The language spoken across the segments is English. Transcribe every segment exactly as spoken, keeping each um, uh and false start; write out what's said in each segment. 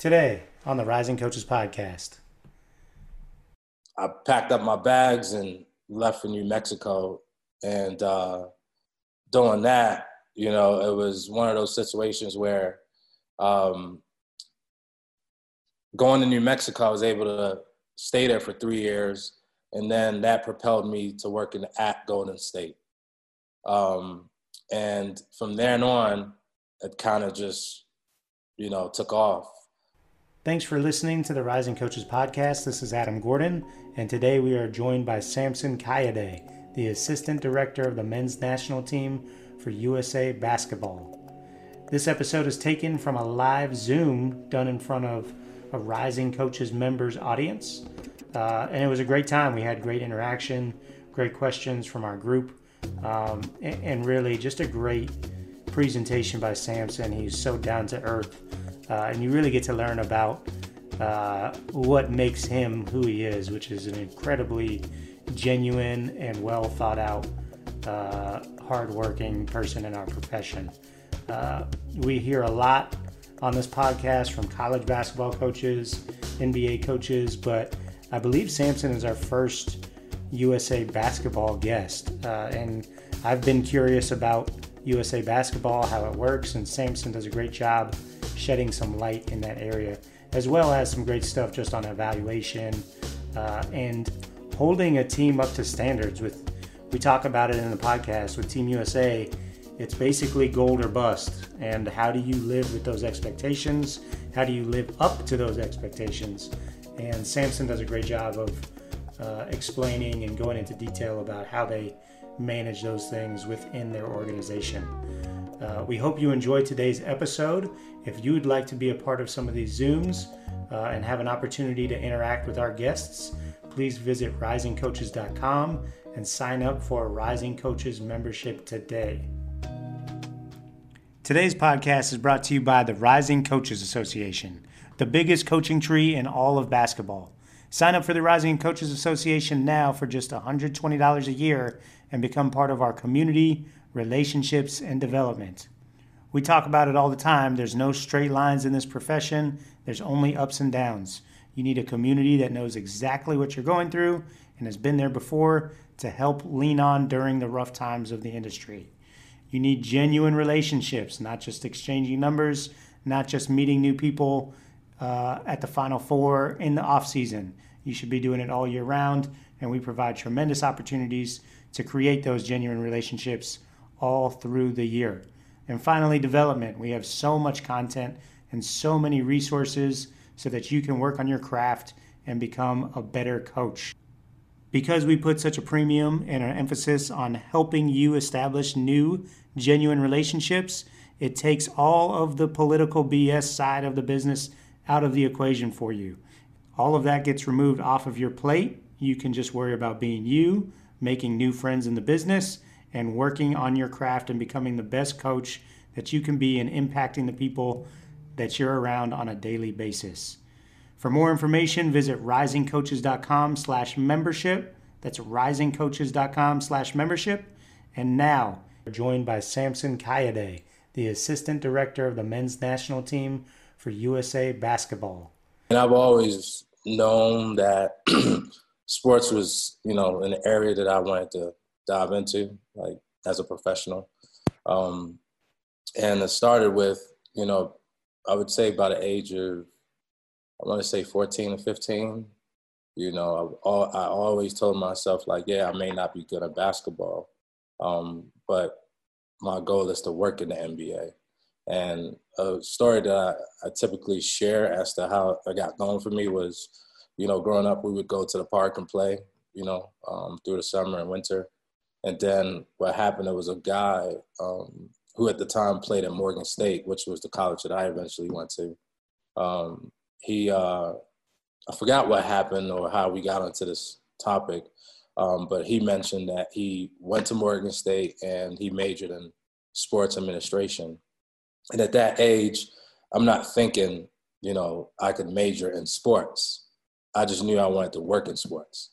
Today on the Rising Coaches Podcast. I packed up my bags and left for New Mexico. And uh, doing that, you know, it was one of those situations where um, going to New Mexico, I was able to stay there for three years. And then that propelled me to working at Golden State. Um, and from then on, it kind of just, you know, took off. Thanks for listening to the Rising Coaches Podcast. This is Adam Gordon, and today we are joined by Samson Kayode, the Assistant Director of the Men's National Team for U S A Basketball. This episode is taken from a live Zoom done in front of a Rising Coaches members audience, uh, and it was a great time. We had great interaction, great questions from our group, um, and, and really just a great presentation by Samson. He's so down to earth. Uh, and you really get to learn about uh, what makes him who he is, which is an incredibly genuine and well thought out, uh, hardworking person in our profession. Uh, we hear a lot on this podcast from college basketball coaches, N B A coaches, but I believe Samson is our first U S A basketball guest. Uh, and I've been curious about U S A basketball, how it works, and Samson does a great job shedding some light in that area, as well as some great stuff just on evaluation uh, and holding a team up to standards. With we talk about it in the podcast with Team U S A, it's basically gold or bust. And how do you live with those expectations? How do you live up to those expectations? And Samson does a great job of uh, explaining and going into detail about how they manage those things within their organization. Uh, we hope you enjoyed today's episode. If you would like to be a part of some of these Zooms uh, and have an opportunity to interact with our guests, please visit rising coaches dot com and sign up for a Rising Coaches membership today. Today's podcast is brought to you by the Rising Coaches Association, the biggest coaching tree in all of basketball. Sign up for the Rising Coaches Association now for just one hundred twenty dollars a year and become part of our community, relationships, and development. We talk about it all the time. There's no straight lines in this profession. There's only ups and downs. You need a community that knows exactly what you're going through and has been there before to help lean on during the rough times of the industry. You need genuine relationships, not just exchanging numbers, not just meeting new people uh, at the Final Four in the off season. You should be doing it all year round, and we provide tremendous opportunities to create those genuine relationships all through the year. And finally, development. We have so much content and so many resources so that you can work on your craft and become a better coach. Because we put such a premium and an emphasis on helping you establish new, genuine relationships, it takes all of the political B S side of the business out of the equation for you. All of that gets removed off of your plate. You can just worry about being you, making new friends in the business, and working on your craft and becoming the best coach that you can be and impacting the people that you're around on a daily basis. For more information, visit rising coaches dot com slash membership. That's rising coaches dot com slash membership. And now, we're joined by Samson Kayode, the Assistant Director of the Men's National Team for U S A Basketball. And I've always known that sports was, you know, an area that I wanted to dive into, like as a professional. Um, and it started with, you know, I would say by the age of, I want to say fourteen or fifteen, you know, I, I always told myself like, yeah, I may not be good at basketball, um, but my goal is to work in the N B A. And a story that I, I typically share as to how it got going for me was, you know, growing up, we would go to the park and play, you know, um, through the summer and winter. And then what happened, there was a guy um, who at the time played at Morgan State, which was the college that I eventually went to. Um, he, uh, I forgot what happened or how we got onto this topic, um, but he mentioned that he went to Morgan State and he majored in sports administration. And at that age, I'm not thinking, you know, I could major in sports. I just knew I wanted to work in sports,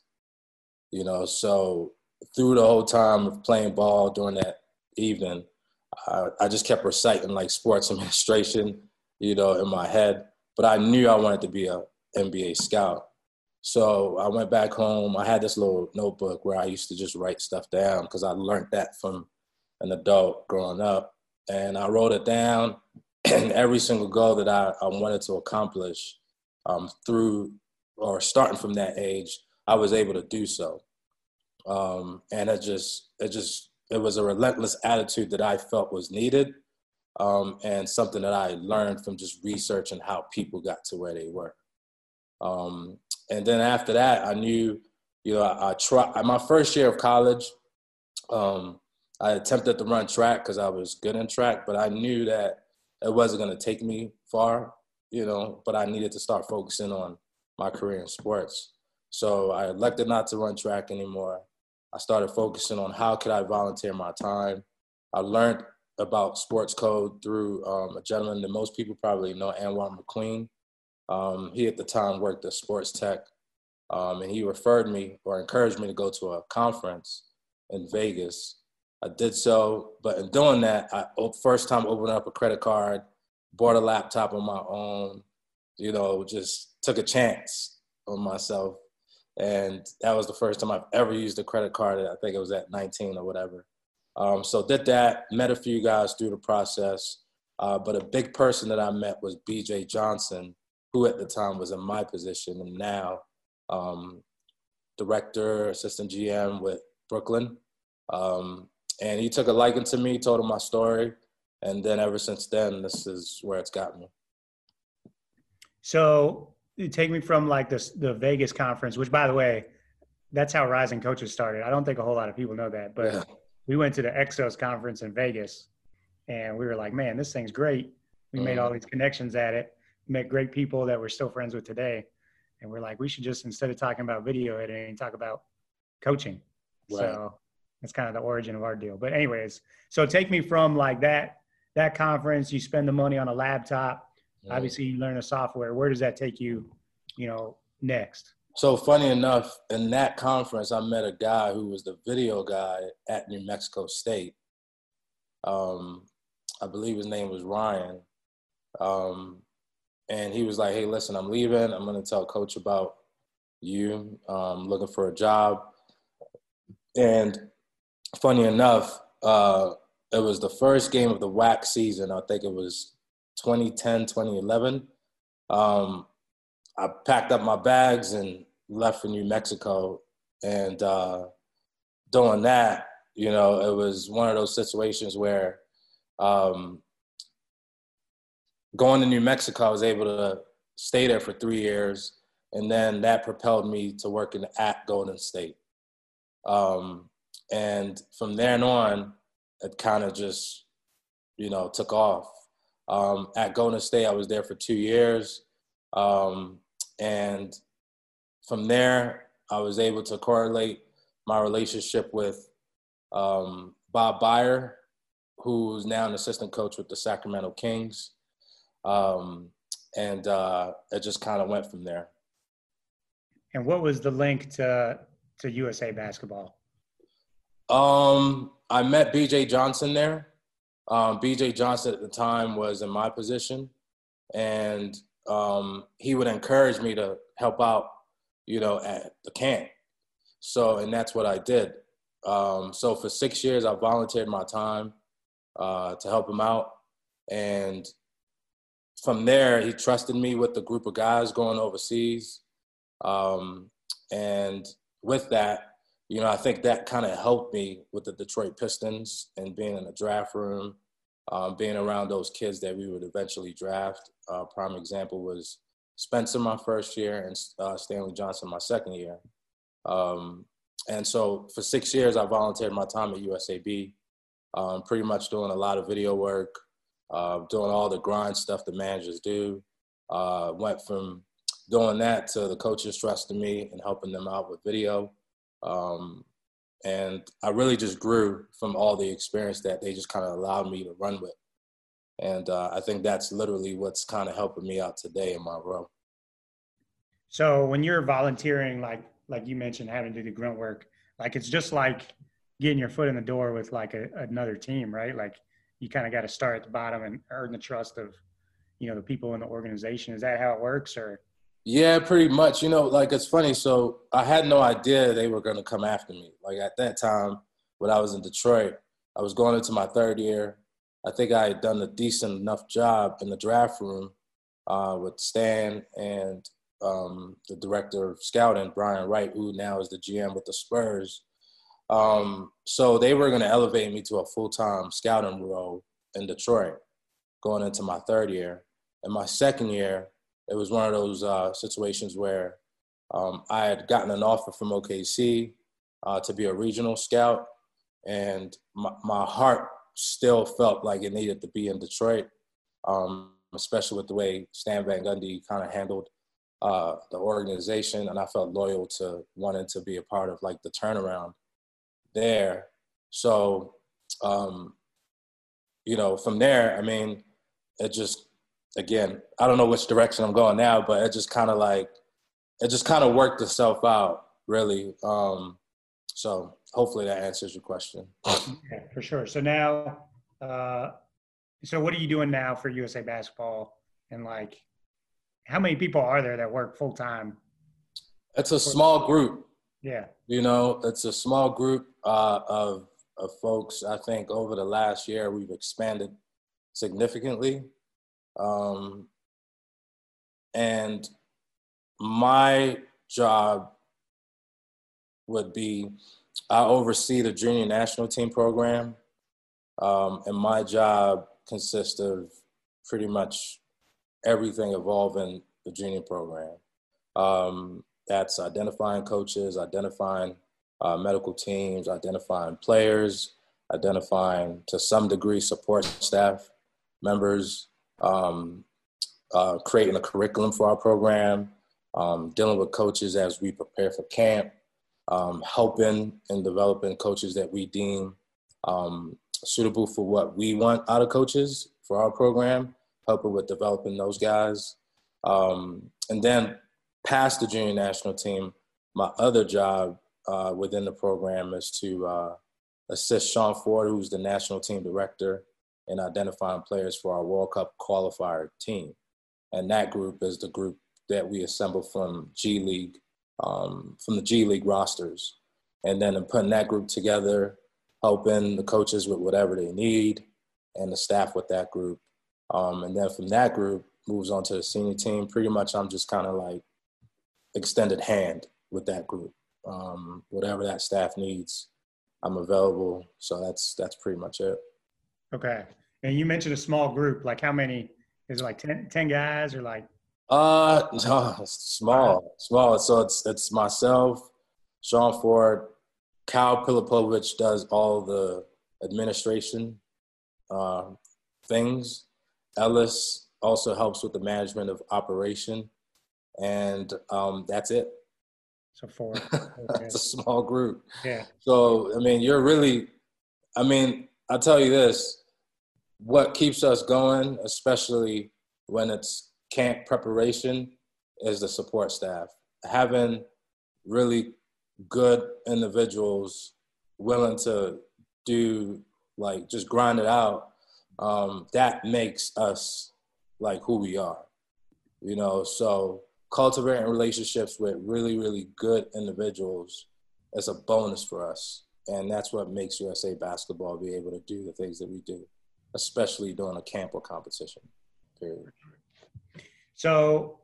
you know, so through the whole time of playing ball during that evening, I, I just kept reciting like sports administration, you know, in my head. but I knew I wanted to be a N B A scout. So I went back home. I had this little notebook where I used to just write stuff down because I learned that from an adult growing up. And I wrote it down, and every single goal that I, I wanted to accomplish um, through or starting from that age, I was able to do so. Um, and it just, it just, it was a relentless attitude that I felt was needed, um, and something that I learned from just researching how people got to where they were. Um, and then after that, I knew, you know, I, I tried, my first year of college, um, I attempted to run track because I was good in track, but I knew that it wasn't going to take me far, you know, but I needed to start focusing on my career in sports. So I elected not to run track anymore. I started focusing on how could I volunteer my time. I learned about sports code through um, a gentleman that most people probably know, Anwar McQueen. Um, he at the time worked at Sports Tech, um, and he referred me or encouraged me to go to a conference in Vegas. I did so, but in doing that, I first time opened up a credit card, bought a laptop on my own, you know, just took a chance on myself. And that was the first time I've ever used a credit card. I think it was at nineteen or whatever. Um, so did that, met a few guys through the process. Uh, but a big person that I met was B J Johnson, who at the time was in my position and now um, director, assistant G M with Brooklyn. Um, and he took a liking to me, told him my story. And then ever since then, this is where it's got me. So you take me from like this, the Vegas conference, which by the way, that's how Rising Coaches started. I don't think a whole lot of people know that, but yeah. We went to the Exos conference in Vegas and we were like, man, this thing's great. We mm. made all these connections at it, met great people that we're still friends with today. And we're like, we should just, instead of talking about video editing, talk about coaching. Right. So that's kind of the origin of our deal. But anyways, so take me from like that, that conference, you spend the money on a laptop. Mm. Obviously you learn a software. Where does that take you, you know, next? So funny enough, in that conference, I met a guy who was the video guy at New Mexico State. Um, I believe his name was Ryan. Um, and he was like, hey, listen, I'm leaving. I'm going to tell coach about you. Um, looking for a job. And funny enough, uh, it was the first game of the W A C season. I think it was twenty ten, twenty eleven. Um, I packed up my bags and left for New Mexico. And uh, doing that, you know, it was one of those situations where um, going to New Mexico, I was able to stay there for three years. And then that propelled me to working at Golden State. Um, and from then on, it kind of just, you know, took off. Um, at Golden State, I was there for two years. Um, and from there, I was able to correlate my relationship with um, Bob Byer, who's now an assistant coach with the Sacramento Kings. Um, and uh, it just kind of went from there. And what was the link to, to U S A Basketball? Um, I met B J Johnson there. Um, B J Johnson at the time was in my position, and um, he would encourage me to help out, you know, at the camp. So, and that's what I did. Um, so for six years, I volunteered my time uh, to help him out. And from there, he trusted me with the group of guys going overseas. Um, and with that, you know, I think that kind of helped me with the Detroit Pistons and being in the draft room, um, being around those kids that we would eventually draft. Uh, prime example was Spencer my first year and uh, Stanley Johnson my second year. Um, and so for six years, I volunteered my time at U S A B, um, pretty much doing a lot of video work, uh, doing all the grind stuff the managers do. Uh, went from doing that to the coaches trusting me and helping them out with video. Um, and I really just grew from all the experience that they just kind of allowed me to run with. And uh, I think that's literally what's kind of helping me out today in my role. So when you're volunteering, like like you mentioned, having to do the grunt work, like it's just like getting your foot in the door with like a, another team, right? Like you kind of got to start at the bottom and earn the trust of, you know, the people in the organization. Is that how it works, or? Yeah, pretty much. You know, like, it's funny. So I had no idea they were going to come after me. Like, at that time, when I was in Detroit, I was going into my third year. I think I had done a decent enough job in the draft room uh, with Stan and um, the director of scouting, Brian Wright, who now is the G M with the Spurs. Um, so they were going to elevate me to a full-time scouting role in Detroit going into my third year. In my second year, it was one of those uh, situations where um, I had gotten an offer from O K C uh, to be a regional scout, and my, my heart still felt like it needed to be in Detroit, um, especially with the way Stan Van Gundy kind of handled uh, the organization, and I felt loyal to wanting to be a part of like the turnaround there. So, um, you know, from there, I mean, it just, again, I don't know which direction I'm going now, but it just kind of like, it just kind of worked itself out, really. Um, so hopefully that answers your question. Yeah, for sure. So now, uh, so what are you doing now for U S A Basketball? And like, how many people are there that work full time? It's a small group. Yeah. You know, it's a small group uh, of of folks. I think over the last year we've expanded significantly. Um, and my job would be, I oversee the junior national team program. Um, and my job consists of pretty much everything involving the junior program. Um, that's identifying coaches, identifying uh, medical teams, identifying players, identifying to some degree support staff members, um, uh, creating a curriculum for our program, um, dealing with coaches as we prepare for camp, um, helping and developing coaches that we deem um, suitable for what we want out of coaches for our program, helping with developing those guys. Um, and then past the junior national team, my other job uh, within the program is to uh, assist Sean Ford, who's the national team director, in identifying players for our World Cup qualifier team. And that group is the group that we assemble from G League, um, from the G League rosters. And then in putting that group together, helping the coaches with whatever they need, and the staff with that group. Um, and then from that group, moves on to the senior team. Pretty much I'm just kind of like extended hand with that group. Um, whatever that staff needs, I'm available. So that's that's pretty much it. Okay. And you mentioned a small group. Like how many? Is it like ten, ten guys or like? Uh, no, it's small, small. So it's it's myself, Sean Ford, Kyle Pilipovich does all the administration uh, things. Ellis also helps with the management of operation, and um, that's it. So four. It's a small group. Yeah. So, I mean, you're really, I mean, I'll tell you this, what keeps us going, especially when it's camp preparation, is the support staff. Having really good individuals willing to do, like, just grind it out, um, that makes us, like, who we are, you know? So cultivating relationships with really, really good individuals is a bonus for us. And that's what makes U S A Basketball be able to do the things that we do, especially during a camp or competition, period. So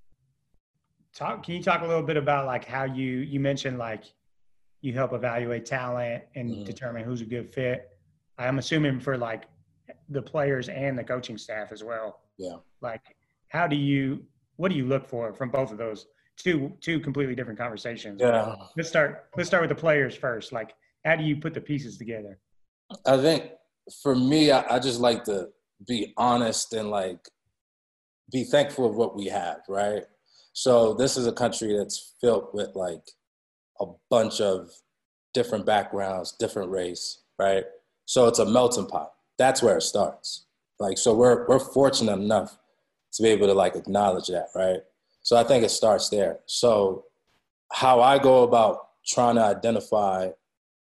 talk, can you talk a little bit about like how you, you mentioned like you help evaluate talent and mm-hmm. determine who's a good fit. I'm assuming for like the players and the coaching staff as well. Yeah. Like how do you, what do you look for from both of those two, two completely different conversations? Yeah. Let's start, let's start with the players first. Like how do you put the pieces together? I think for me, I, I just like to be honest and like be thankful of what we have, right? So this is a country that's filled with like a bunch of different backgrounds, different race, right? So it's a melting pot. That's where it starts. Like, so we're we're fortunate enough to be able to like acknowledge that, right? So I think it starts there. So how I go about trying to identify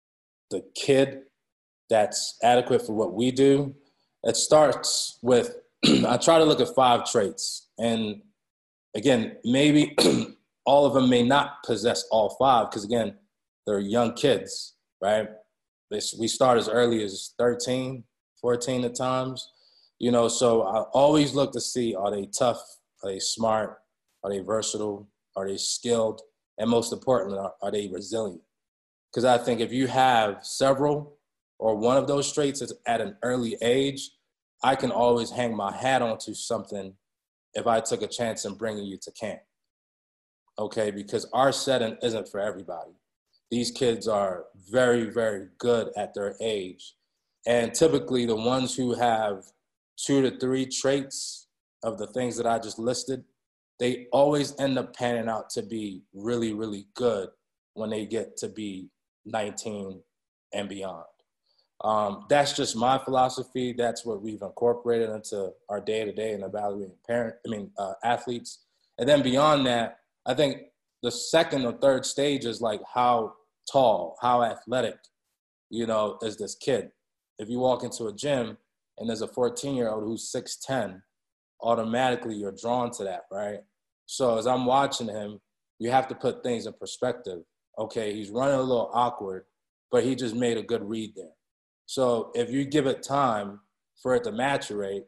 the kid that's adequate for what we do, it starts with I try to look at five traits. And again, maybe all of them may not possess all five because, again, they're young kids, right? They, we start as early as thirteen, fourteen at times, you know, so I always look to see, are they tough? Are they smart? Are they versatile? Are they skilled? And most importantly, are, are they resilient? Because I think if you have several or one of those traits at an early age, I can always hang my hat onto something if I took a chance in bringing you to camp, okay? Because our setting isn't for everybody. These kids are very, very good at their age. And typically the ones who have two to three traits of the things that I just listed, they always end up panning out to be really, really good when they get to be nineteen and beyond. Um, that's just my philosophy. That's what we've incorporated into our day-to-day and evaluating parent, I mean, uh, athletes. And then beyond that, I think the second or third stage is like how tall, how athletic, you know, is this kid. If you walk into a gym and there's a fourteen-year-old who's six ten, automatically you're drawn to that, right? So as I'm watching him, you have to put things in perspective. Okay, he's running a little awkward, but he just made a good read there. So if you give it time for it to maturate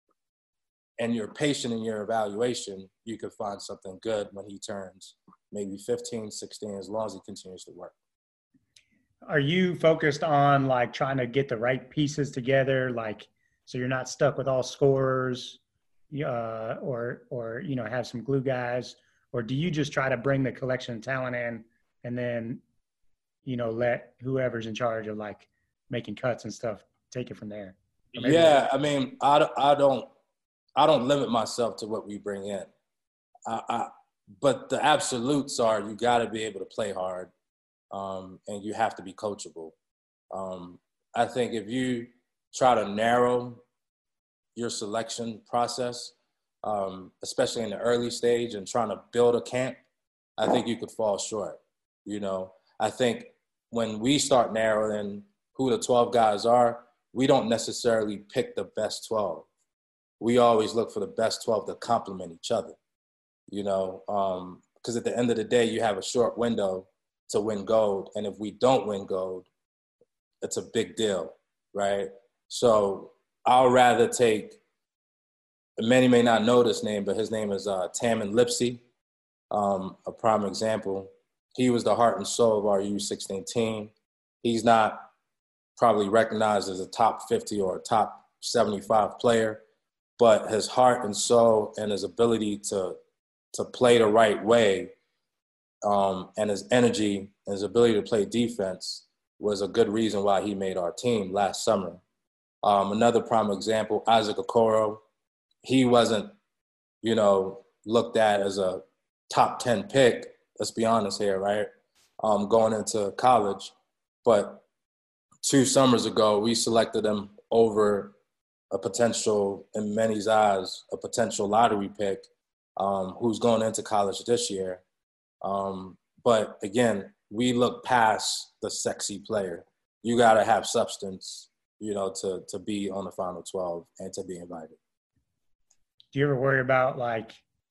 and you're patient in your evaluation, you could find something good when he turns maybe fifteen, sixteen, as long as he continues to work. Are you focused on like trying to get the right pieces together, like so you're not stuck with all scorers, uh, or or you know have some glue guys, or do you just try to bring the collection of talent in and then you know let whoever's in charge of like making cuts and stuff take it from there? Yeah, I mean, I, I don't I don't limit myself to what we bring in. I, I, but the absolutes are you got to be able to play hard, um, and you have to be coachable. Um, I think if you try to narrow your selection process, um, especially in the early stage and trying to build a camp, I think you could fall short. You know, I think when we start narrowing who the twelve guys are, we don't necessarily pick the best twelve. We always look for the best twelve to complement each other, you know, because um, at the end of the day, you have a short window to win gold. And if we don't win gold, it's a big deal, right? So I'll rather take, many may not know this name, but his name is uh, Tamin Lipsey, um, a prime example. He was the heart and soul of our U sixteen team. He's not probably recognized as a top fifty or a top seventy-five player, but his heart and soul and his ability to to play the right way, um, and his energy and his ability to play defense was a good reason why he made our team last summer. Um, another prime example, Isaac Okoro. He wasn't, you know, looked at as a top ten pick, let's be honest here, right, um, going into college. But two summers ago, we selected him over a potential, in many's eyes, a potential lottery pick, um, who's going into college this year. Um, but again, we look past the sexy player. You got to have substance, you know, to to be on the Final twelve and to be invited. Do you ever worry about like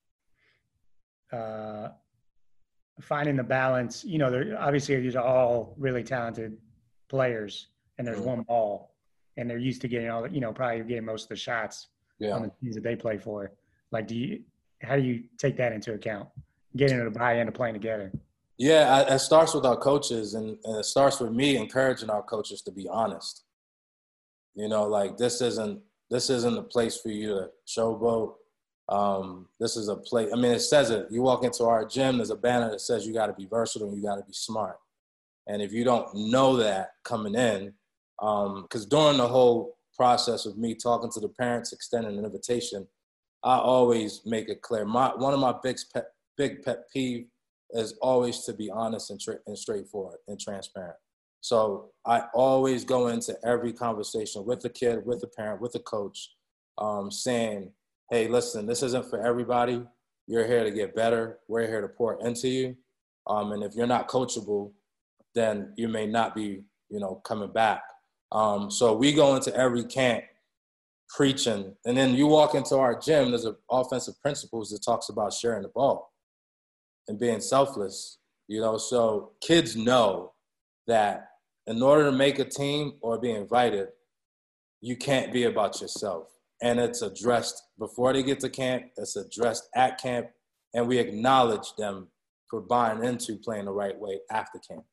uh, finding the balance? You know, there obviously these are all really talented players, and there's mm-hmm. one ball, and they're used to getting all the, you know, probably getting most of the shots yeah. on the teams that they play for. Like, do you, how do you take that into account? Getting to the buy end of playing together. Yeah, it starts with our coaches, and, and it starts with me encouraging our coaches to be honest. You know, like this isn't this isn't a place for you to showboat. Um, this is a place. I mean, it says it. You walk into our gym, there's a banner that says you got to be versatile and you got to be smart. And if you don't know that coming in, because um, during the whole process of me talking to the parents, extending an invitation, I always make it clear. My one of my big pet, big pet peeve is always to be honest and, tra- and straightforward and transparent. So I always go into every conversation with the kid, with the parent, with the coach, um, saying, hey, listen, this isn't for everybody. You're here to get better. We're here to pour into you. Um, and if you're not coachable, then you may not be, you know, coming back. Um, so we go into every camp preaching. And then you walk into our gym, there's an offensive principles that talks about sharing the ball and being selfless, you know. So kids know that in order to make a team or be invited, you can't be about yourself. And it's addressed before they get to camp, it's addressed at camp, and we acknowledge them for buying into playing the right way after camp.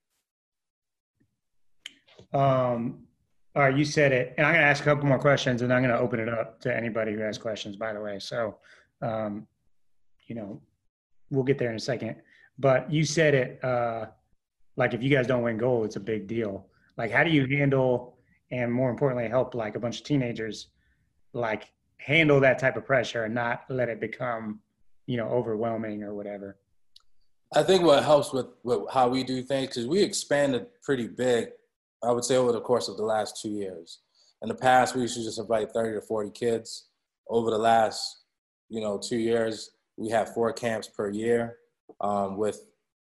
Um, all right, you said it, and I'm going to ask a couple more questions, and I'm going to open it up to anybody who has questions, by the way. So, um, you know, we'll get there in a second. But you said it, uh, like if you guys don't win gold, it's a big deal. Like, how do you handle, and more importantly, help like a bunch of teenagers, like handle that type of pressure and not let it become, you know, overwhelming or whatever? I think what helps with, with how we do things, because we expanded pretty big, I would say, over the course of the last two years. In the past, we used to just invite thirty to forty kids. Over the last, you know, two years, we have four camps per year, um, with,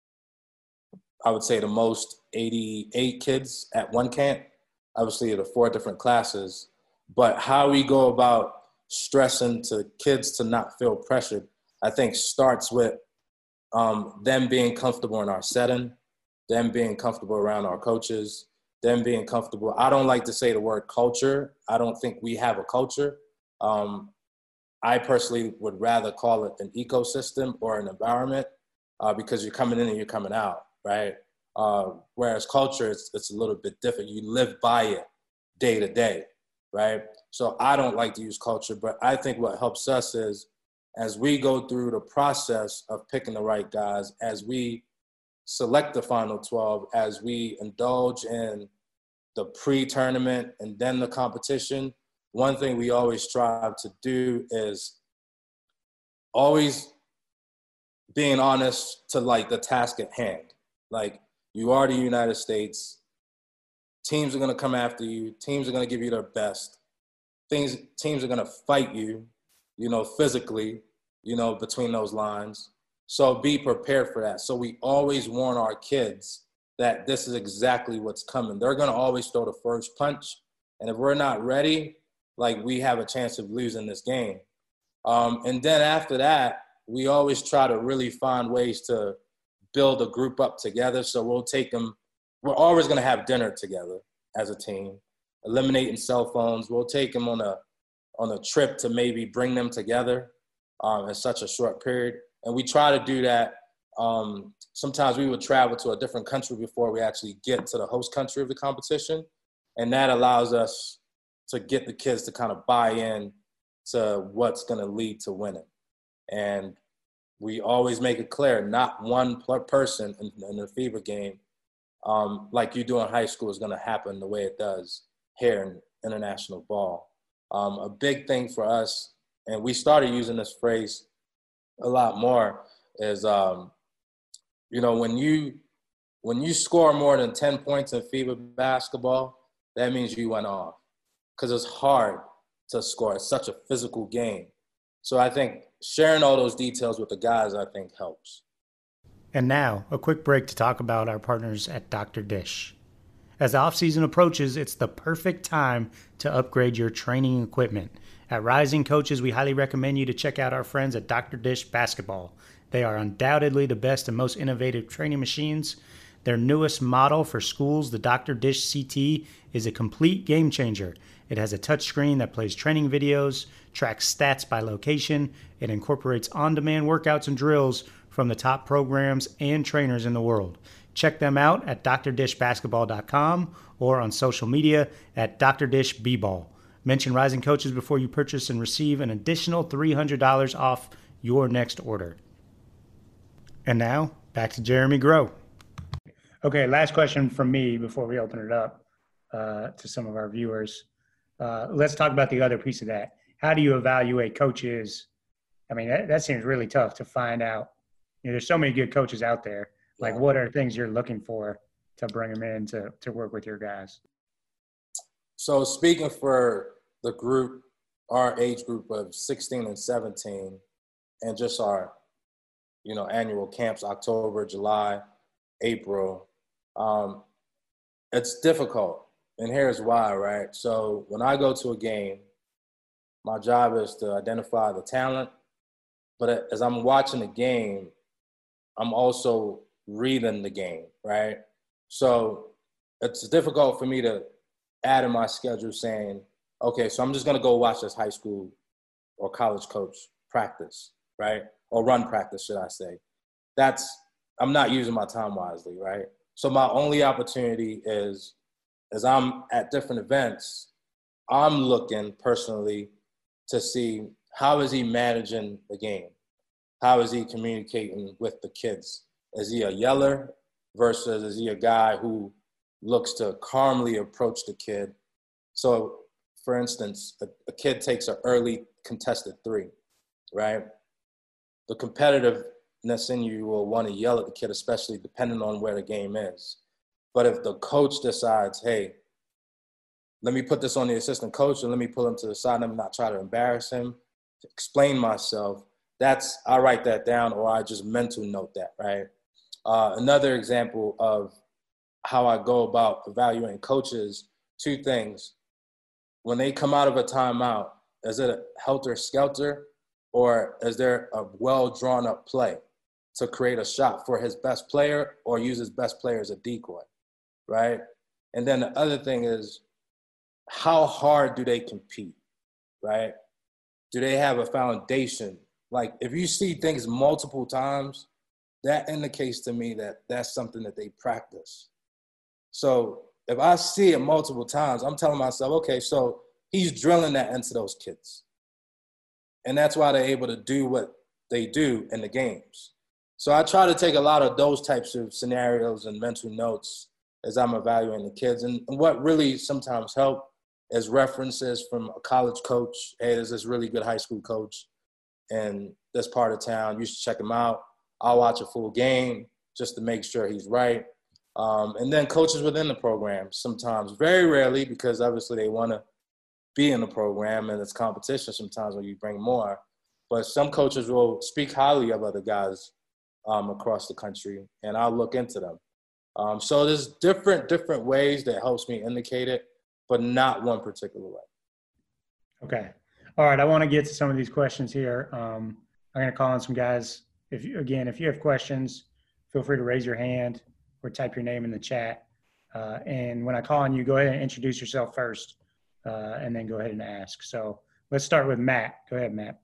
I would say, the most eighty-eight kids at one camp. Obviously, the four different classes. But how we go about stressing to kids to not feel pressured, I think starts with um, them being comfortable in our setting, them being comfortable around our coaches, them being comfortable. I don't like to say the word culture. I don't think we have a culture. Um, I personally would rather call it an ecosystem or an environment, uh, because you're coming in and you're coming out, right? Uh, whereas culture, it's, it's a little bit different. You live by it day to day, right? So I don't like to use culture, but I think what helps us is as we go through the process of picking the right guys, as we select the final twelve, as we indulge in the pre-tournament and then the competition, one thing we always strive to do is always being honest to like the task at hand. Like, you are the United States. Teams are going to come after you. Teams are going to give you their best. Things, teams are going to fight you, you know, physically, you know, between those lines. So be prepared for that. So we always warn our kids that this is exactly what's coming. They're going to always throw the first punch. And if we're not ready, like, we have a chance of losing this game. Um, and then after that, we always try to really find ways to build a group up together. So we'll take them, we're always going to have dinner together as a team, eliminating cell phones. We'll take them on a, on a trip to maybe bring them together um, in such a short period. And we try to do that. Um, sometimes we would travel to a different country before we actually get to the host country of the competition. And that allows us to get the kids to kind of buy in to what's going to lead to winning. And we always make it clear, not one person in, in the FIBA game, um, like you do in high school, is going to happen the way it does here in international ball. Um, a big thing for us, and we started using this phrase a lot more, is, um, you know, when you when you score more than ten points in FIBA basketball, that means you went off, because it's hard to score. It's such a physical game. So I think sharing all those details with the guys, I think, helps. And now, a quick break to talk about our partners at Doctor Dish. As the off-season approaches, it's the perfect time to upgrade your training equipment. At Rising Coaches, we highly recommend you to check out our friends at Doctor Dish Basketball. They are undoubtedly the best and most innovative training machines. Their newest model for schools, the Doctor Dish C T, is a complete game changer. It has a touchscreen that plays training videos, tracks stats by location, it incorporates on-demand workouts and drills from the top programs and trainers in the world. Check them out at d r dish basketball dot com or on social media at d r dish b ball. Mention Rising Coaches before you purchase and receive an additional three hundred dollars off your next order. And now, back to Jeremy Groh. Okay, last question from me before we open it up uh, to some of our viewers. Uh, let's talk about the other piece of that. How do you evaluate coaches? I mean, that, that seems really tough to find out. You know, there's so many good coaches out there. Like, what are things you're looking for to bring them in to, to work with your guys? So speaking for the group, our age group of sixteen and seventeen, and just our, you know, annual camps, October, July, April, um, it's difficult. And here's why, right? So when I go to a game, My job is to identify the talent. But as I'm watching the game, I'm also reading the game, right? So it's difficult for me to add in my schedule saying, okay, so I'm just going to go watch this high school or college coach practice, right? Or run practice, should I say. That's, I'm not using my time wisely, right? So my only opportunity is, as I'm at different events, I'm looking personally to see how is he managing the game? How is he communicating with the kids? Is he a yeller versus is he a guy who looks to calmly approach the kid? So, for instance, a, a kid takes an early contested three, right? The competitiveness in you will want to yell at the kid, especially depending on where the game is. But if the coach decides, hey, let me put this on the assistant coach and let me pull him to the side, let me not try to embarrass him, explain myself, that's, I write that down or I just mental note that, right? Uh, another example of how I go about evaluating coaches, two things. When they come out of a timeout, is it a helter-skelter or is there a well-drawn-up play to create a shot for his best player or use his best player as a decoy, right? And then the other thing is, how hard do they compete, right? Do they have a foundation? Like, if you see things multiple times, that indicates to me that that's something that they practice. So if I see it multiple times, I'm telling myself, okay, so he's drilling that into those kids. And that's why they're able to do what they do in the games. So I try to take a lot of those types of scenarios and mental notes as I'm evaluating the kids. And what really sometimes help is references from a college coach. Hey, there's this really good high school coach in this part of town. You should check him out. I'll watch a full game just to make sure he's right. Um, and then coaches within the program sometimes, very rarely, because obviously they want to be in the program and it's competition sometimes when you bring more. But some coaches will speak highly of other guys um, across the country, and I'll look into them. Um, so there's different different ways that helps me indicate it, but not one particular way. Okay. All right. I want to get to some of these questions here. Um, I'm going to call on some guys. If you, again, if you have questions, feel free to raise your hand or type your name in the chat. Uh, and when I call on you, go ahead and introduce yourself first, uh, and then go ahead and ask. So let's start with Matt. Go ahead, Matt.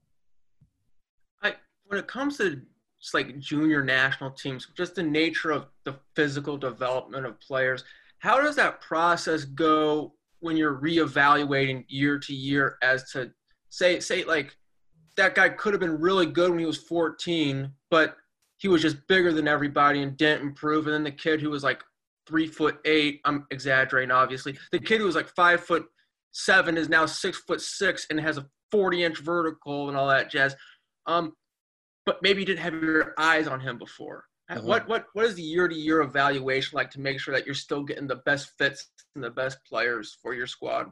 I, when it comes to just like junior national teams, just the nature of the physical development of players, how does that process go when you're reevaluating year to year as to say, say like that guy could have been really good when he was fourteen, but he was just bigger than everybody and didn't improve. And then the kid who was like three foot eight, I'm exaggerating, obviously. The kid who was like five foot seven is now six foot six and has a forty inch vertical and all that jazz. Um, but maybe you didn't have your eyes on him before. Uh-huh. What what what is the year to year evaluation like to make sure that you're still getting the best fits and the best players for your squad?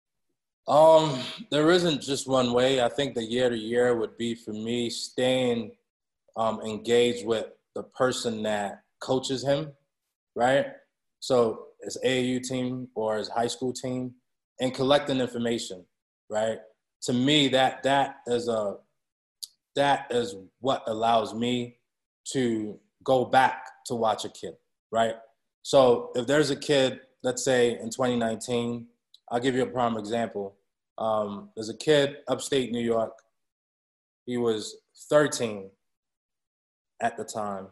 Um, there isn't just one way. I think the year to year would be for me staying um, engaged with the person that coaches him, right? So his A A U team or his high school team, and collecting information, right? To me, that that is a that is what allows me to go back to watch a kid, right? So if there's a kid, let's say in twenty nineteen, I'll give you a prime example. Um, there's a kid upstate New York. He was thirteen at the time.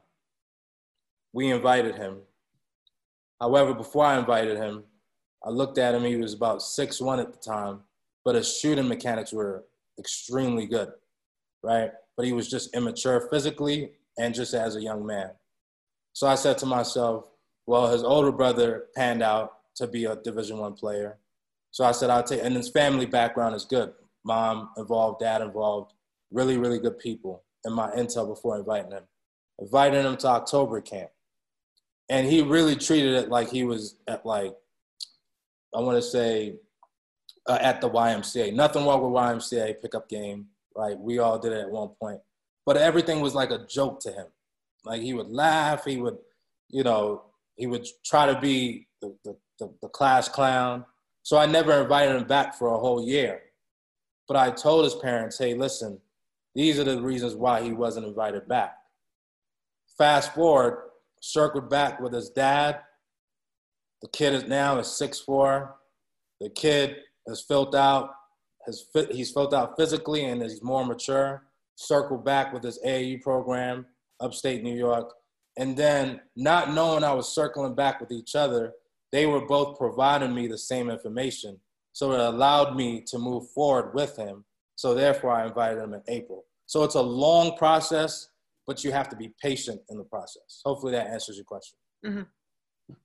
We invited him. However, before I invited him, I looked at him. He was about six one at the time, but his shooting mechanics were extremely good, right? But he was just immature physically and just as a young man. So I said to myself, well, his older brother panned out to be a Division One player. So I said, I'll take, and his family background is good. Mom involved, dad involved, really, really good people in my intel before inviting him. Invited him to October camp. And he really treated it like he was at like, I want to say, uh, at the Y M C A. Nothing wrong with Y M C A pickup game, right? We all did it at one point. But everything was like a joke to him. Like he would laugh, he would, you know, he would try to be the, the, the, the class clown. So I never invited him back for a whole year. But I told his parents, hey, listen, these are the reasons why he wasn't invited back. Fast forward, circled back with his dad. The kid is now is six foot four. The kid has filled out, has fit, he's filled out physically and he's more mature. Circled back with his A A U program, upstate New York. And then not knowing I was circling back with each other, they were both providing me the same information. So it allowed me to move forward with him. So therefore I invited him in April. So it's a long process, but you have to be patient in the process. Hopefully that answers your question. Mm-hmm.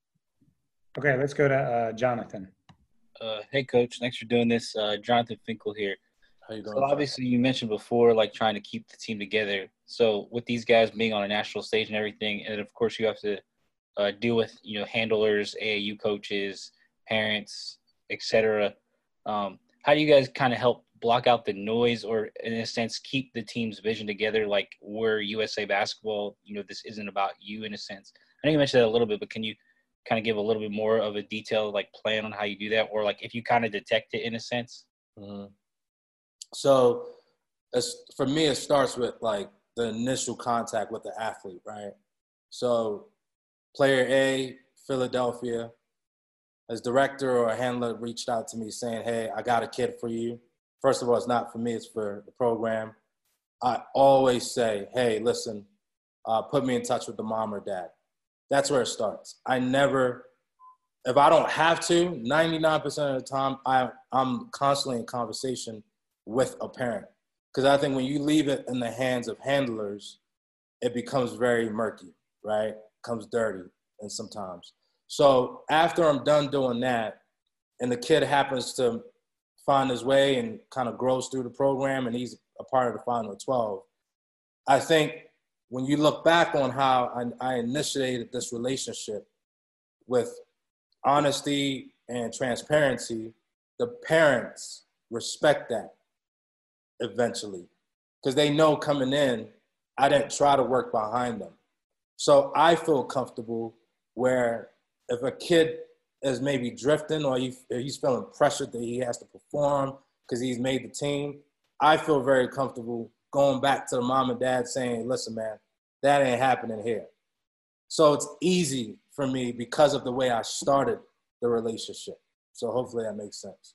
Okay, let's go to uh, Jonathan. Uh, hey, Coach. Thanks for doing this. Uh, Jonathan Finkel here. How you doing? So obviously you mentioned before, like trying to keep the team together. So with these guys being on a national stage and everything, and of course you have to uh, deal with, you know, handlers, A A U coaches, parents, et cetera. Um, how do you guys kind of help block out the noise or, in a sense, keep the team's vision together? Like we're U S A Basketball, you know, this isn't about you in a sense. I know you mentioned that a little bit, but can you kind of give a little bit more of a detailed like plan on how you do that, or like if you kind of detect it in a sense? Mm-hmm. So as, for me, it starts with like the initial contact with the athlete, right? So player A, Philadelphia, as director or a handler reached out to me saying, hey, I got a kid for you. First of all, it's not for me, it's for the program. I always say, hey, listen, uh, put me in touch with the mom or dad. That's where it starts. I never, if I don't have to, ninety-nine percent of the time, I, I'm constantly in conversation with a parent. Because I think when you leave it in the hands of handlers, it becomes very murky, right? It becomes dirty and sometimes. So after I'm done doing that, and the kid happens to find his way and kind of grows through the program and he's a part of the final twelve, I think when you look back on how I, I initiated this relationship with honesty and transparency, the parents respect that eventually because they know coming in, I didn't try to work behind them. So I feel comfortable where if a kid is maybe drifting or he, he's feeling pressured that he has to perform because he's made the team, I feel very comfortable going back to the mom and dad saying, listen, man, that ain't happening here. So it's easy for me because of the way I started the relationship. So hopefully that makes sense.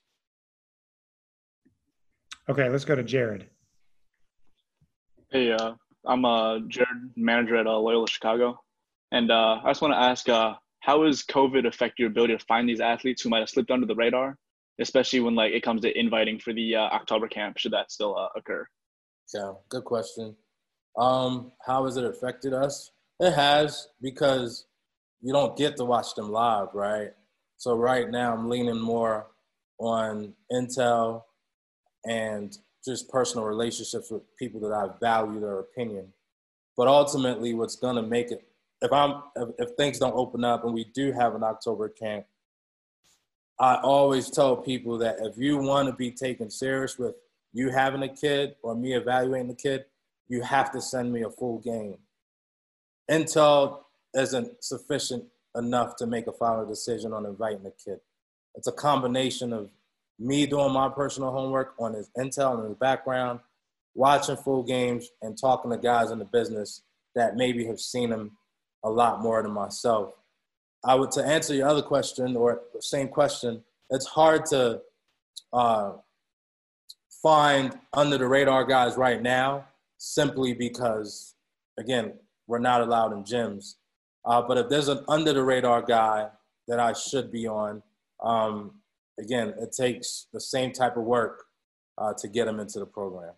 Okay, let's go to Jared. Hey, uh, I'm uh, Jared, manager at uh, Loyola Chicago. And uh, I just want to ask, uh, how has COVID affect your ability to find these athletes who might have slipped under the radar, especially when like it comes to inviting for the uh, October camp, should that still uh, occur? Yeah, good question. Um, how has it affected us? It has, because you don't get to watch them live, right? So right now I'm leaning more on intel and just personal relationships with people that I value their opinion. But ultimately what's going to make it, if I'm, if, if things don't open up and we do have an October camp, I always tell people that if you want to be taken serious with you having a kid or me evaluating the kid, you have to send me a full game. Intel isn't sufficient enough to make a final decision on inviting a kid. It's a combination of me doing my personal homework on his intel and his background, watching full games, and talking to guys in the business that maybe have seen him a lot more than myself. I would, to answer your other question or the same question, it's hard to uh, find under the radar guys right now simply because, again, we're not allowed in gyms. Uh, but if there's an under the radar guy that I should be on, um, again, it takes the same type of work uh, to get him into the program.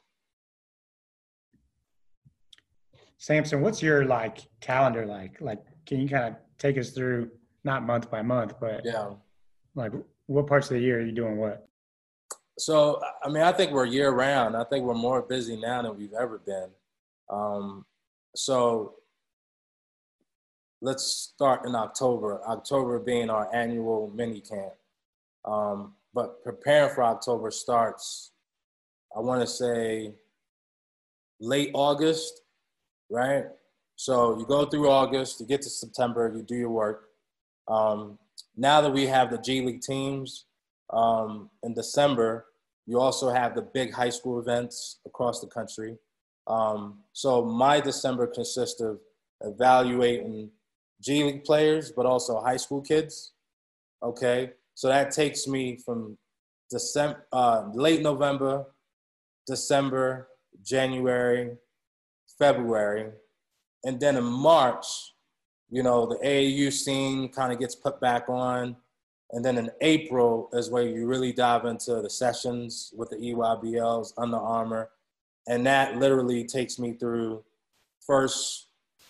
Samson, what's your like calendar like? Like, can you kind of take us through, not month by month, but yeah, like what parts of the year are you doing what? So, I mean, I think we're year round. I think we're more busy now than we've ever been. Um, so let's start in October, October being our annual mini camp. Um, but preparing for October starts, I want to say, late August, right? So you go through August, you get to September, you do your work. Um, now that we have the G League teams um, in December, You also have the big high school events across the country. Um, so my December consists of evaluating G League players, but also high school kids. Okay, so that takes me from December, uh, late November, December, January, February, and then in March, you know, the A A U scene kind of gets put back on. And then in April is where you really dive into the sessions with the E Y B Ls, Under Armour. And that literally takes me through first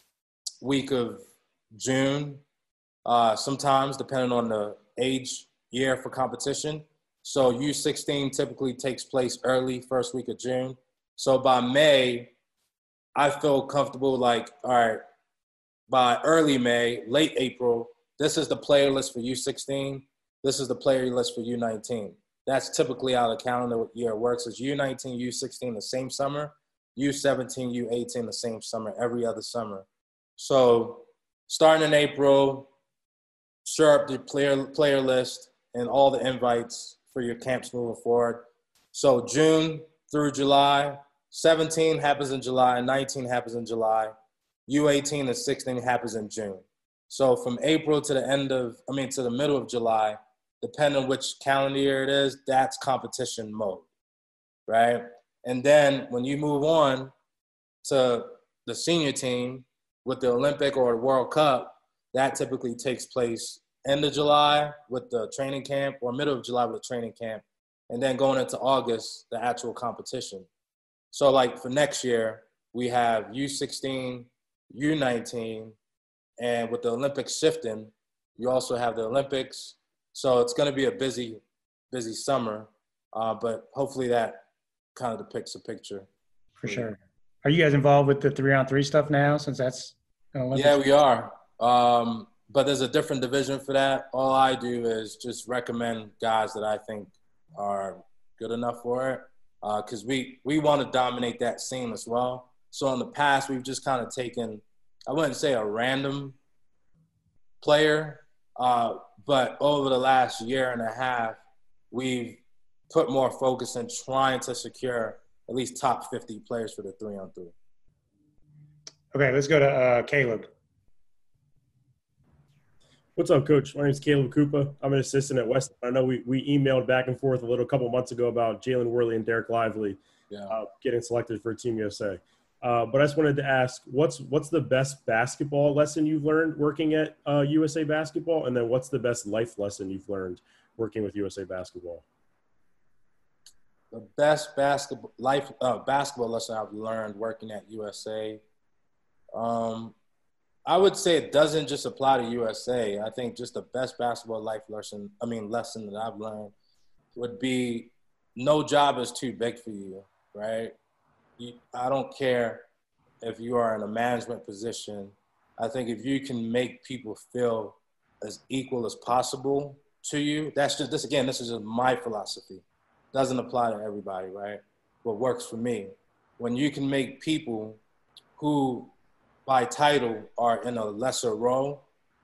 week of June, uh, sometimes depending on the age year for competition. So U sixteen typically takes place early, first week of June. So by May, I feel comfortable like, all right, by early May, late April, this is the player list for U sixteen. This is the player list for U nineteen. That's typically how the calendar year works. Is U nineteen, U sixteen the same summer, U seventeen, U eighteen the same summer, every other summer. So starting in April, share up the player, player list and all the invites for your camps moving forward. So June through July, seventeen happens in July, nineteen happens in July, U eighteen and sixteen happens in June. So from April to the end of, I mean, to the middle of July, depending on which calendar year it is, that's competition mode, right? And then when you move on to the senior team with the Olympic or the World Cup, that typically takes place end of July with the training camp or middle of July with the training camp, and then going into August, the actual competition. So like for next year, we have U sixteen, U nineteen, and with the Olympics shifting, you also have the Olympics. So it's going to be a busy, busy summer, uh, but hopefully that kind of depicts a picture. For sure. Are you guys involved with the three-on-three stuff now since that's an Olympics? Yeah, we are. Um, but there's a different division for that. All I do is just recommend guys that I think are good enough for it because uh, we, we want to dominate that scene as well. So in the past, we've just kind of taken, I wouldn't say a random player, uh, but over the last year and a half, we've put more focus in trying to secure at least top fifty players for the three-on-three. Okay, let's go to uh, Caleb. What's up, Coach? My name is Caleb Koopa. I'm an assistant at West. I know we, we emailed back and forth a little couple months ago about Jalen Worley and Derek Lively yeah. uh, getting selected for Team U S A. Uh, but I just wanted to ask, what's what's the best basketball lesson you've learned working at uh, U S A Basketball? And then what's the best life lesson you've learned working with U S A Basketball? The best basketball life uh, basketball lesson I've learned working at U S A, um, I would say it doesn't just apply to U S A. I think just the best basketball life lesson, I mean lesson that I've learned would be no job is too big for you, right? You, I don't care if you are in a management position. I think if you can make people feel as equal as possible to you, that's just this again, this is just my philosophy. Doesn't apply to everybody, right? What works for me. When you can make people who by title are in a lesser role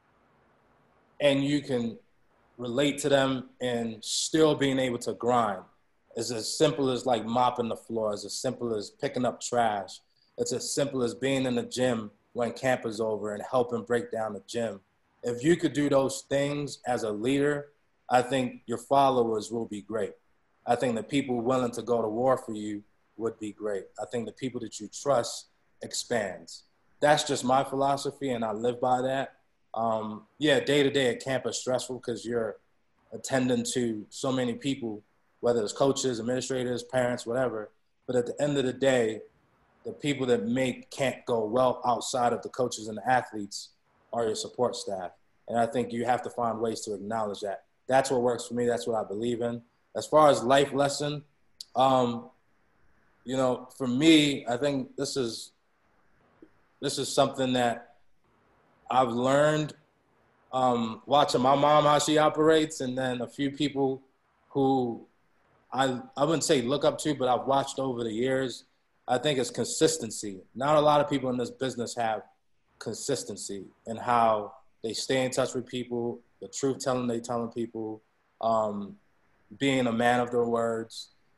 and you can relate to them and still being able to grind. It's as simple as like mopping the floor, it's as simple as picking up trash. It's as simple as being in the gym when camp is over and helping break down the gym. If you could do those things as a leader, I think your followers will be great. I think the people willing to go to war for you would be great. I think the people that you trust expands. That's just my philosophy, and I live by that. Um, yeah, day-to-day at camp is stressful because you're attending to so many people, whether it's coaches, administrators, parents, whatever. But at the end of the day, the people that make camp go well outside of the coaches and the athletes are your support staff. And I think you have to find ways to acknowledge that. That's what works for me. That's what I believe in. As far as life lesson, um, you know, for me, I think this is this is something that I've learned um, watching my mom, how she operates, and then a few people who I, I wouldn't say look up to, but I've watched over the years. I think it's consistency. Not a lot of people in this business have consistency in how they stay in touch with people, the truth telling they telling people, um, being a man of their words.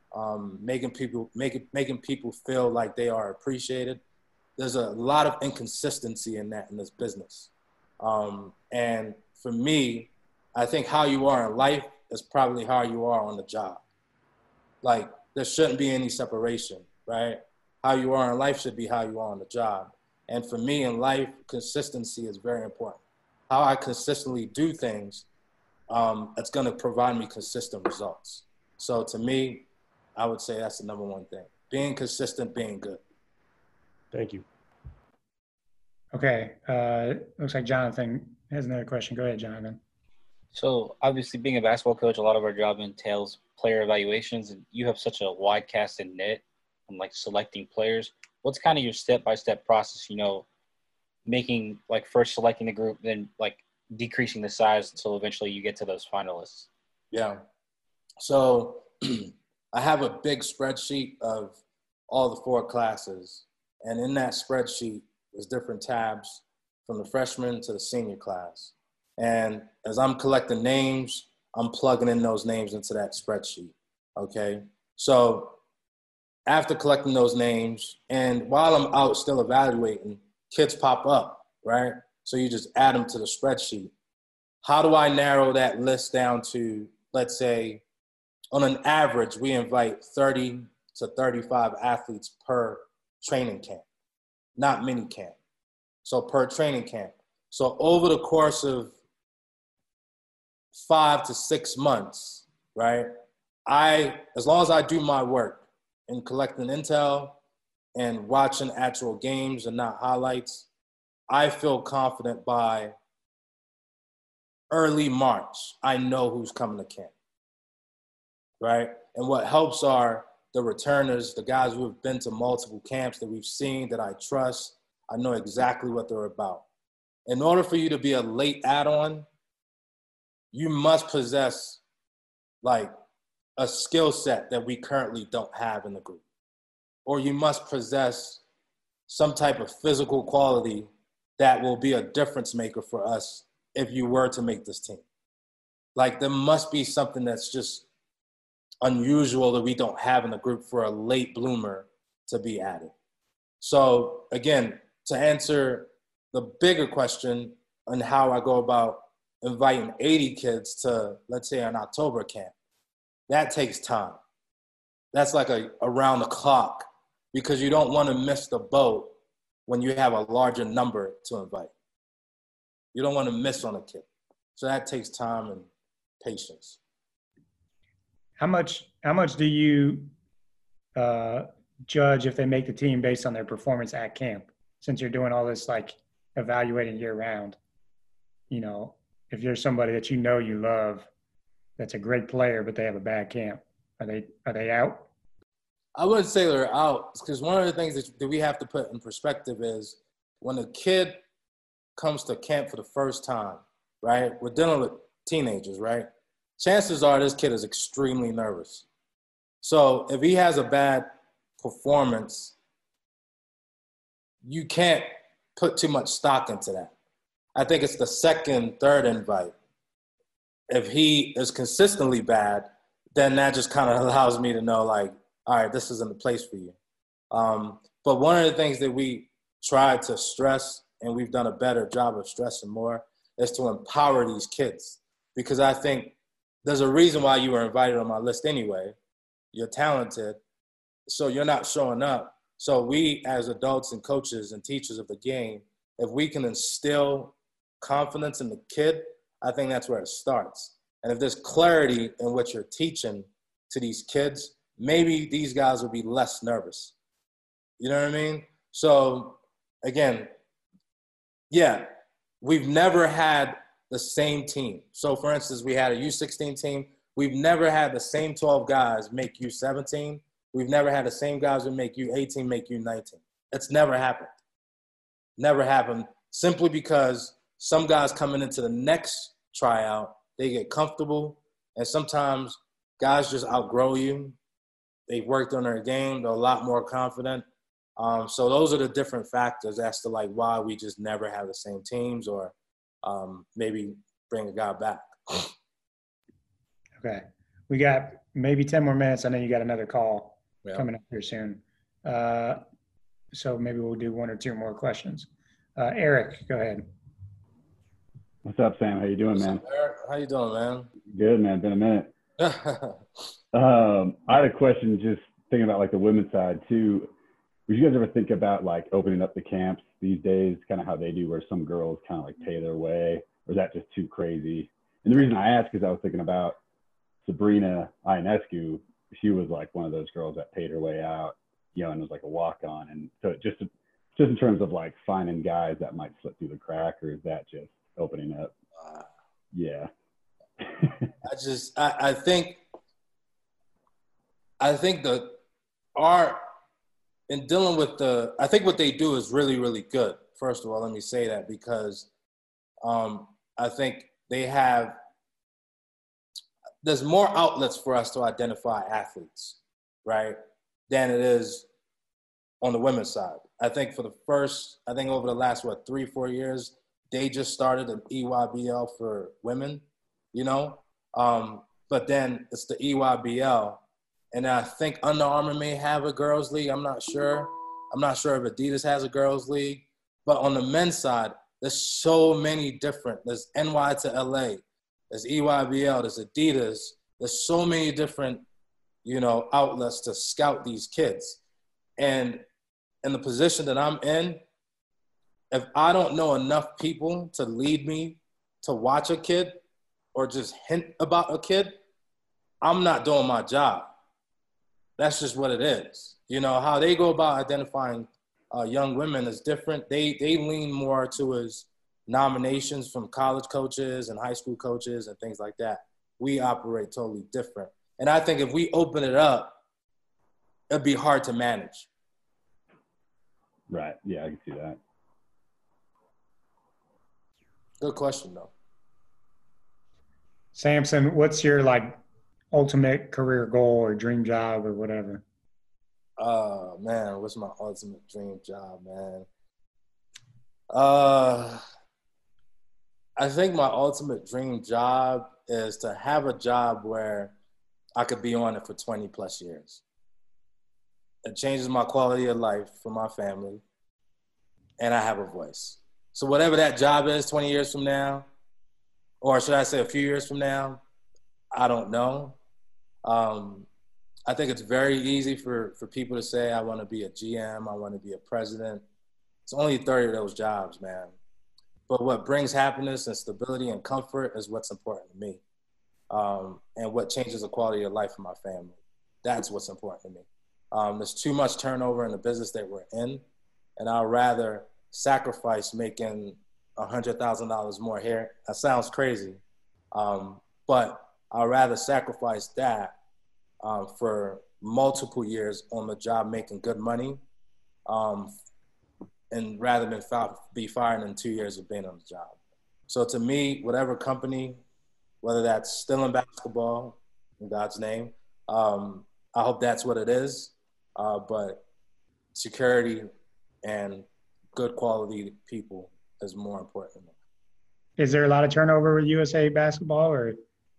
um, making people making making people feel like they are appreciated. There's a lot of inconsistency in that in this business, um, and for me, I think how you are in life is probably how you are on the job. Like there shouldn't be any separation, right? How you are in life should be how you are on the job. And for me in life, consistency is very important. How I consistently do things, um, it's going to provide me consistent results. So to me, I would say that's the number one thing. Being consistent, being good. Thank you. Okay. Uh, looks like Jonathan has another question. Go ahead, Jonathan. So obviously being a basketball coach, a lot of our job entails player evaluations, and you have such a wide casted net on like selecting players. What's kind of your step-by-step process, you know, making like first selecting the group, then like decreasing the size until eventually you get to those finalists? Yeah. So I have a big spreadsheet of all the four classes. And in that spreadsheet, there's different tabs from the freshman to the senior class. And as I'm collecting names, I'm plugging in those names into that spreadsheet, okay? So after collecting those names, and while I'm out still evaluating, kids pop up, right? So you just add them to the spreadsheet. How do I narrow that list down to, let's say, on an average, we invite thirty to thirty-five athletes per training camp, not mini camp. So per training camp. So over the course of five to six months, right? I, as long as I do my work in collecting intel and watching actual games and not highlights, I feel confident by early March, I know who's coming to camp, right? And what helps are the returners, the guys who have been to multiple camps that we've seen, that I trust. I know exactly what they're about. In order for you to be a late add-on, you must possess like a skill set that we currently don't have in the group. Or you must possess some type of physical quality that will be a difference maker for us if you were to make this team. Like there must be something that's just unusual that we don't have in the group for a late bloomer to be added. So again, to answer the bigger question on how I go about inviting eighty kids to, let's say, an October camp, that takes time. That's like a around the clock because you don't want to miss the boat when you have a larger number to invite. You don't want to miss on a kid. So that takes time and patience. How much, how much do you uh, judge if they make the team based on their performance at camp? Since you're doing all this, like evaluating year round, you know, if you're somebody that you know you love, that's a great player, but they have a bad camp, are they are they out? I wouldn't say they're out because one of the things that, that we have to put in perspective is when a kid comes to camp for the first time, right? We're dealing with teenagers, right? Chances are this kid is extremely nervous. So if he has a bad performance, you can't put too much stock into that. I think it's the second, third invite. If he is consistently bad, then that just kind of allows me to know, like, all right, this isn't the place for you. Um, but one of the things that we try to stress, and we've done a better job of stressing more, is to empower these kids. Because I think there's a reason why you were invited on my list anyway. You're talented, so you're not showing up. So we, as adults and coaches and teachers of the game, if we can instill confidence in the kid, I think that's where it starts. And if there's clarity in what you're teaching to these kids, maybe these guys will be less nervous. You know what I mean? So again, yeah, we've never had the same team. So for instance, we had a U sixteen team. We've never had the same twelve guys make U seventeen. We've never had the same guys who make U eighteen make U nineteen. It's never happened. Never happened simply because some guys coming into the next tryout, they get comfortable, and sometimes guys just outgrow you. They've worked on their game. They're a lot more confident. Um, so those are the different factors as to like why we just never have the same teams or um, maybe bring a guy back. Okay. We got maybe ten more minutes. I know you got another call Yeah. coming up here soon. Uh, so maybe we'll do one or two more questions. Uh, Eric, go ahead. What's up, Sam? How you doing, What's man? up, Eric? How you doing, man? Good, man. Been a minute. um, I had a question just thinking about like the women's side too. Would you guys ever think about like opening up the camps these days, kind of how they do, where some girls kind of like pay their way, or is that just too crazy? And the reason I ask is I was thinking about Sabrina Ionescu. She was like one of those girls that paid her way out, you know, and was like a walk-on. And so just just in terms of like finding guys that might slip through the crack, or is that just opening up? Uh, Yeah. I just, I, I think, I think the our in dealing with the, I think what they do is really, really good. First of all, let me say that because um, I think they have, there's more outlets for us to identify athletes, right, than it is on the women's side. I think for the first, I think over the last, what, three, four years, they just started an E Y B L for women, you know? Um, but then it's the E Y B L. And I think Under Armour may have a girls' league. I'm not sure. I'm not sure if Adidas has a girls' league. But on the men's side, there's so many different. There's N Y to L A. There's E Y B L. There's Adidas. There's so many different, you know, outlets to scout these kids. And in the position that I'm in, if I don't know enough people to lead me to watch a kid or just hint about a kid, I'm not doing my job. That's just what it is. You know, how they go about identifying uh, young women is different. They they lean more towards nominations from college coaches and high school coaches and things like that. We operate totally different. And I think if we open it up, it'd be hard to manage. Right. Yeah, I can see that. Good question, though. Samson, what's your like ultimate career goal or dream job or whatever? Oh, man, what's my ultimate dream job, man? Uh, I think my ultimate dream job is to have a job where I could be on it for twenty plus years. It changes my quality of life for my family, and I have a voice. So whatever that job is twenty years from now, or should I say a few years from now, I don't know. Um, I think it's very easy for, for people to say, I want to be a G M, I want to be a president. It's only thirty of those jobs, man. But what brings happiness and stability and comfort is what's important to me. Um, and what changes the quality of life for my family. That's what's important to me. Um, there's too much turnover in the business that we're in, and I'd rather sacrifice making one hundred thousand dollars more here. That sounds crazy, um, but I'd rather sacrifice that um, for multiple years on the job making good money, um, and rather than be fired in two years of being on the job. So to me, whatever company, whether that's still in basketball, in God's name, um, I hope that's what it is. Uh, but security and good quality people is more important. Is there a lot of turnover with U S A Basketball, or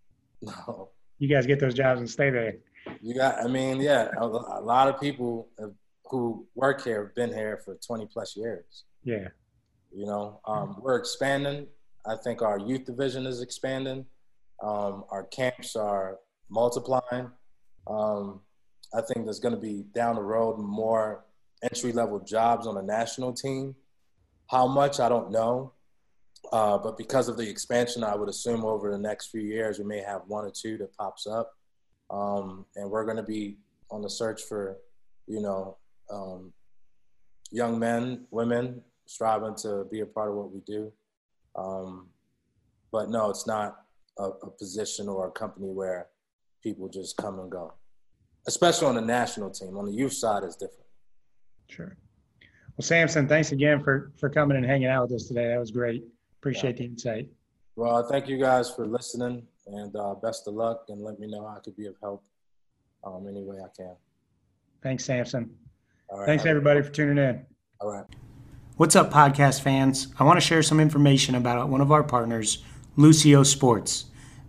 No, you guys get those jobs and stay there? you got. I mean, yeah, a, a lot of people have, who work here have been here for twenty plus years. Yeah. You know, um, we're expanding. I think our youth division is expanding. Um, our camps are multiplying. Um, I think there's going to be down the road more entry-level jobs on the national team. How much, I don't know. Uh, but because of the expansion, I would assume over the next few years, we may have one or two that pops up. Um, and we're going to be on the search for, you know, um, young men, women, striving to be a part of what we do. Um, but no, it's not a, a position or a company where people just come and go, especially on the national team. On the youth side, it's different. Sure. Well, Samson, thanks again for, for coming and hanging out with us today. That was great. Appreciate yeah. the insight. Well, thank you guys for listening, and uh, best of luck, and let me know how I could be of help um, any way I can. Thanks, Samson. All right, thanks, everybody, for tuning in. All right. What's up, podcast fans? I want to share some information about one of our partners, Lucio Sports.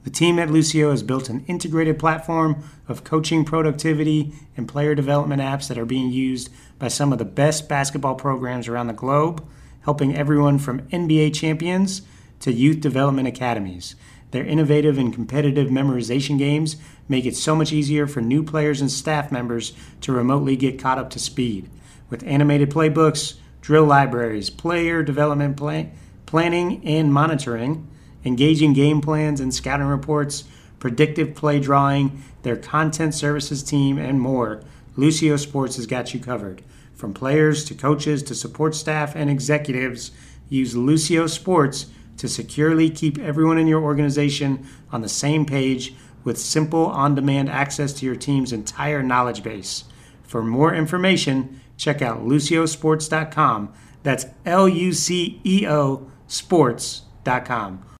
The team at Lucio has built an integrated platform of coaching, productivity, and player development apps that are being used by some of the best basketball programs around the globe, helping everyone from N B A champions to youth development academies. Their innovative and competitive memorization games make it so much easier for new players and staff members to remotely get caught up to speed. With animated playbooks, drill libraries, player development plan- planning and monitoring, engaging game plans and scouting reports, predictive play drawing, their content services team, and more, Lucio Sports has got you covered. From players to coaches to support staff and executives, use Lucio Sports to securely keep everyone in your organization on the same page with simple on-demand access to your team's entire knowledge base. For more information, check out lucio sports dot com. That's L U C E O sports dot com.